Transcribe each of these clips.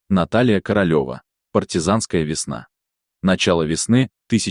Наталья Королева. Партизанская весна. Начало весны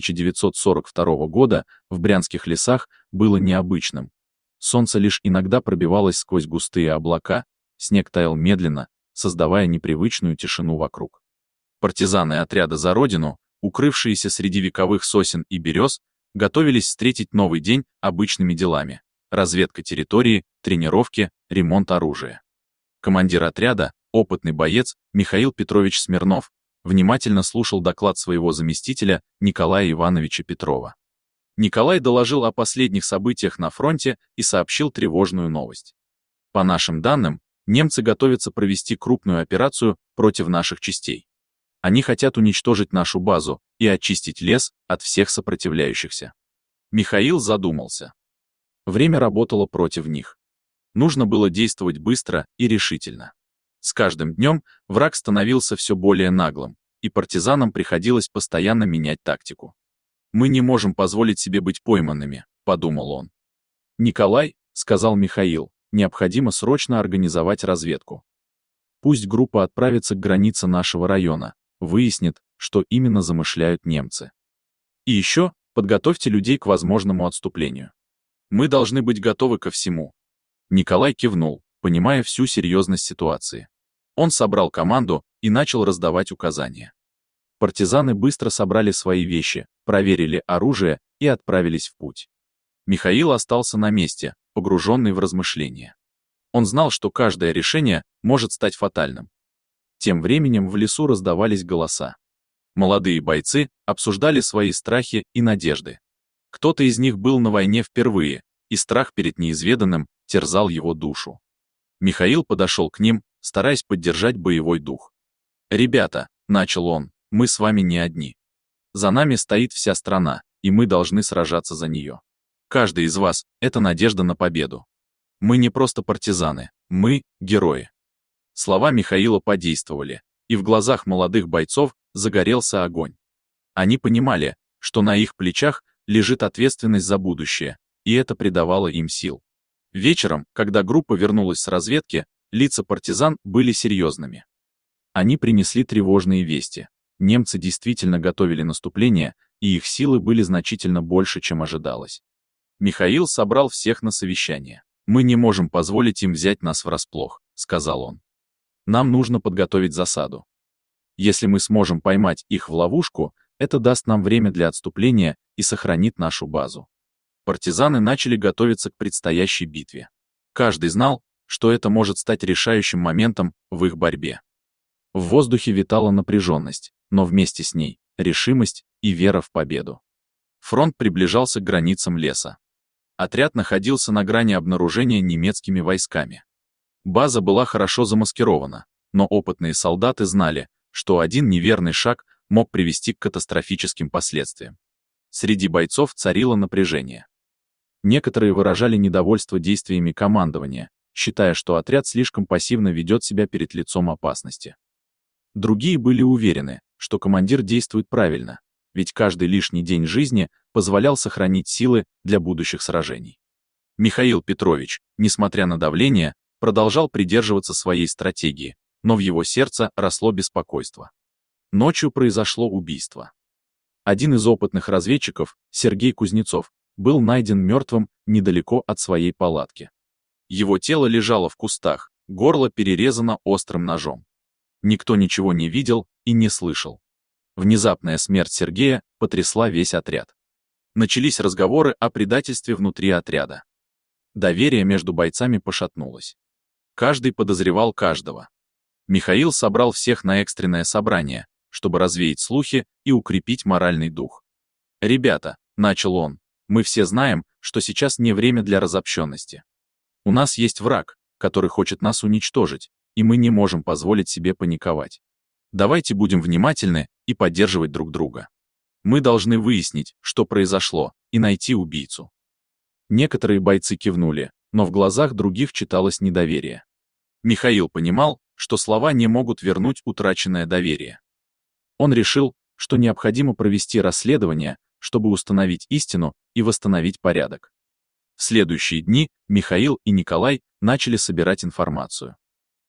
1942 года в брянских лесах было необычным. Солнце лишь иногда пробивалось сквозь густые облака, снег таял медленно, создавая непривычную тишину вокруг. Партизаны отряда «За Родину», укрывшиеся среди вековых сосен и берез, готовились встретить новый день обычными делами: разведка территории, тренировки, ремонт оружия. Командир отряда, опытный боец Михаил Петрович Смирнов, внимательно слушал доклад своего заместителя Николая Ивановича Петрова. Николай доложил о последних событиях на фронте и сообщил тревожную новость. По нашим данным, немцы готовятся провести крупную операцию против наших частей. Они хотят уничтожить нашу базу и очистить лес от всех сопротивляющихся. Михаил задумался. Время работало против них. Нужно было действовать быстро и решительно. С каждым днем враг становился все более наглым, и партизанам приходилось постоянно менять тактику. «Мы не можем позволить себе быть пойманными», — подумал он. «Николай», — сказал Михаил, — «необходимо срочно организовать разведку. Пусть группа отправится к границе нашего района, выяснит, что именно замышляют немцы. И еще подготовьте людей к возможному отступлению. Мы должны быть готовы ко всему». Николай кивнул, понимая всю серьезность ситуации. Он собрал команду и начал раздавать указания. Партизаны быстро собрали свои вещи, проверили оружие и отправились в путь. Михаил остался на месте, погруженный в размышления. Он знал, что каждое решение может стать фатальным. Тем временем в лесу раздавались голоса. Молодые бойцы обсуждали свои страхи и надежды. Кто-то из них был на войне впервые, и страх перед неизведанным терзал его душу. Михаил подошел к ним, стараясь поддержать боевой дух. «Ребята», — начал он, — «мы с вами не одни. За нами стоит вся страна, и мы должны сражаться за нее. Каждый из вас — это надежда на победу. Мы не просто партизаны, мы — герои». Слова Михаила подействовали, и в глазах молодых бойцов загорелся огонь. Они понимали, что на их плечах лежит ответственность за будущее, и это придавало им сил. Вечером, когда группа вернулась с разведки, лица партизан были серьезными. Они принесли тревожные вести. Немцы действительно готовили наступление, и их силы были значительно больше, чем ожидалось. Михаил собрал всех на совещание. «Мы не можем позволить им взять нас врасплох», — сказал он. «Нам нужно подготовить засаду. Если мы сможем поймать их в ловушку, это даст нам время для отступления и сохранит нашу базу». Партизаны начали готовиться к предстоящей битве. Каждый знал, что это может стать решающим моментом в их борьбе. В воздухе витала напряженность, но вместе с ней — решимость и вера в победу. Фронт приближался к границам леса. Отряд находился на грани обнаружения немецкими войсками. База была хорошо замаскирована, но опытные солдаты знали, что один неверный шаг мог привести к катастрофическим последствиям. Среди бойцов царило напряжение. Некоторые выражали недовольство действиями командования, считая, что отряд слишком пассивно ведет себя перед лицом опасности. Другие были уверены, что командир действует правильно, ведь каждый лишний день жизни позволял сохранить силы для будущих сражений. Михаил Петрович, несмотря на давление, продолжал придерживаться своей стратегии, но в его сердце росло беспокойство. Ночью произошло убийство. Один из опытных разведчиков, Сергей Кузнецов, был найден мертвым недалеко от своей палатки. Его тело лежало в кустах, горло перерезано острым ножом. Никто ничего не видел и не слышал. Внезапная смерть Сергея потрясла весь отряд. Начались разговоры о предательстве внутри отряда. Доверие между бойцами пошатнулось. Каждый подозревал каждого. Михаил собрал всех на экстренное собрание, чтобы развеять слухи и укрепить моральный дух. «Ребята», — начал он, — «мы все знаем, что сейчас не время для разобщенности. У нас есть враг, который хочет нас уничтожить, и мы не можем позволить себе паниковать. Давайте будем внимательны и поддерживать друг друга. Мы должны выяснить, что произошло, и найти убийцу». Некоторые бойцы кивнули, но в глазах других читалось недоверие. Михаил понимал, что слова не могут вернуть утраченное доверие. Он решил, что необходимо провести расследование, чтобы установить истину и восстановить порядок. В следующие дни Михаил и Николай начали собирать информацию.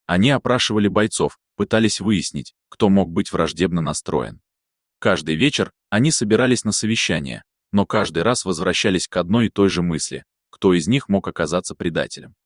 Они опрашивали бойцов, пытались выяснить, кто мог быть враждебно настроен. Каждый вечер они собирались на совещание, но каждый раз возвращались к одной и той же мысли: кто из них мог оказаться предателем.